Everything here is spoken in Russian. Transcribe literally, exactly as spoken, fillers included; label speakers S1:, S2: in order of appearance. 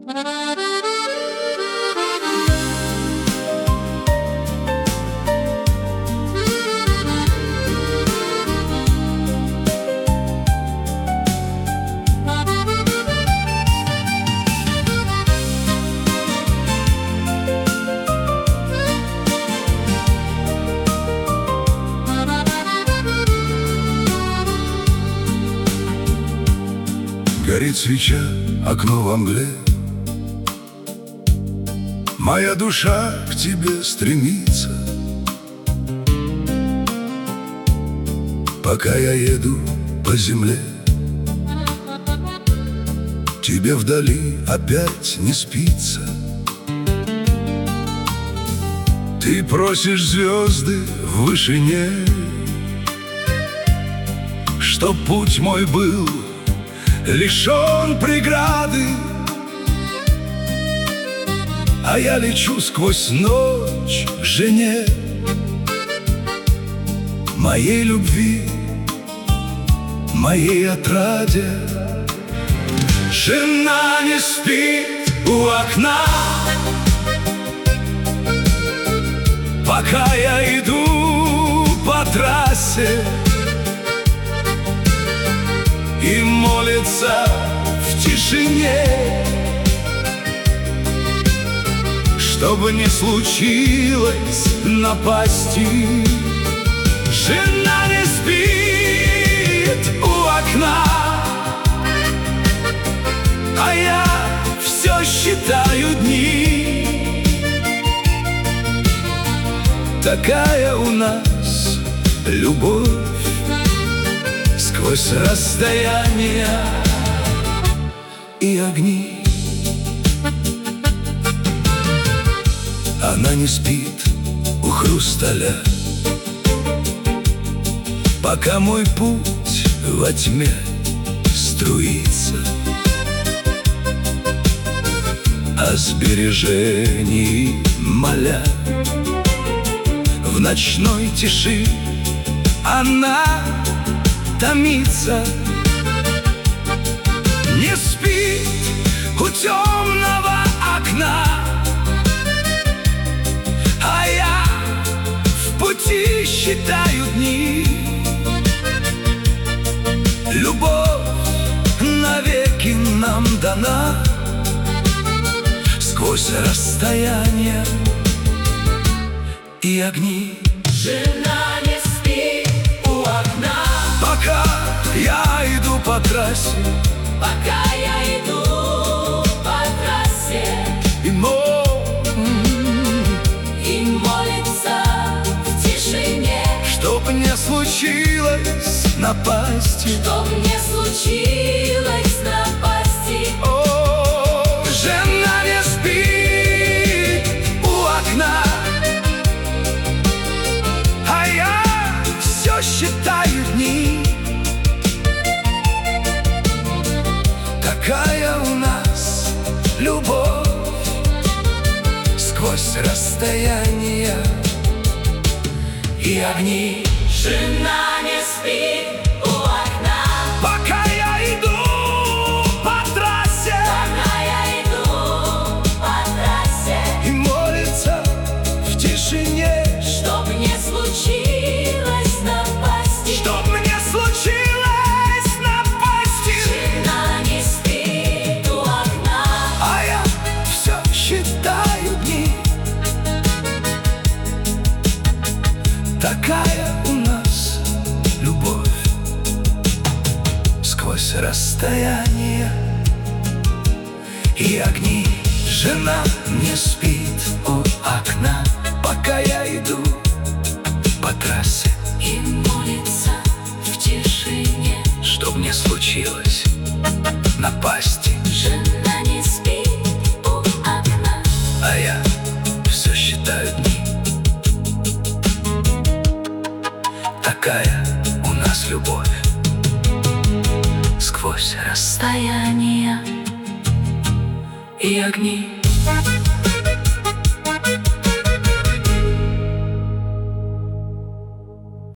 S1: Горит свеча, окно во мгле. Моя душа к тебе стремится. Пока я еду по земле, тебе вдали опять не спится. Ты просишь звезды в вышине, чтоб путь мой был лишен преграды. А я лечу сквозь ночь к жене, моей любви, моей отраде. Жена не спит у окна, пока я иду по трассе, и молится в тишине, чтобы не случилось напасти. Жена не спит у окна, а я все считаю дни. Такая у нас любовь сквозь расстояния и огни. Она не спит у хрусталя, пока мой путь во тьме струится. О сбережении моля, в ночной тиши она томится. Не спит у темного окна, а я в пути считаю дни. Любовь навеки нам дана, сквозь расстояния и огни.
S2: Жена не спит у окна,
S1: пока я иду по трассе,
S2: пока я иду по трассе,
S1: и мол,
S2: и молится в тишине,
S1: чтоб не случилось напасти,
S2: чтоб не случилось напасти.
S1: О, жена не спит у окна, а я все считаю дни. Такая у нас любовь сквозь расстояния и огни.
S2: Жена не спит у окна,
S1: пока я иду по трассе,
S2: пока я иду по трассе,
S1: и молится в тишине,
S2: чтоб не случилось напасти,
S1: чтоб не случилось напасти.
S2: Жена не спит у окна,
S1: А я все считаю дни. Такая у нас любовь сквозь расстояния и огни. Жена не спит у окна, пока я иду по трассе,
S2: и молится в тишине,
S1: чтоб не случилось напасти.
S2: жена не спит у окна,
S1: А я все считаю дни. Такая у нас любовь сквозь расстояния
S2: стояния
S1: и огни.